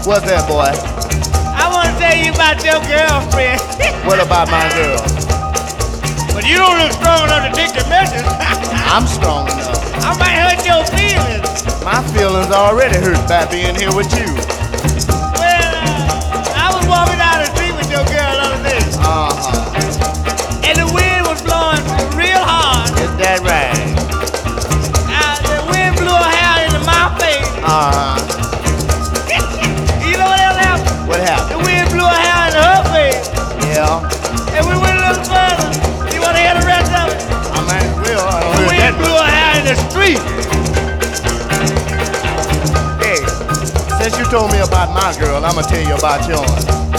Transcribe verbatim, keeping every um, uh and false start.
What's that, boy? I want to tell you about your girlfriend. What about my girl? But you don't look strong enough to take the message. I'm strong enough. I might hurt your feelings. My feelings already hurt by being here with you. Well, uh, I was walking down the street with your girl the other day, Uh-huh. and the wind was blowing real hard. Is that right? Uh, the wind blew her hair into my face. Uh-huh. You know what else happened? What The happened? wind blew her hair into her face, Yeah. and we went a little further. You want to hear the rest of it? I might as well. I don't The hear wind that blew much. her hair in the street. Hey, since you told me about my girl, I'm gonna tell you about yours.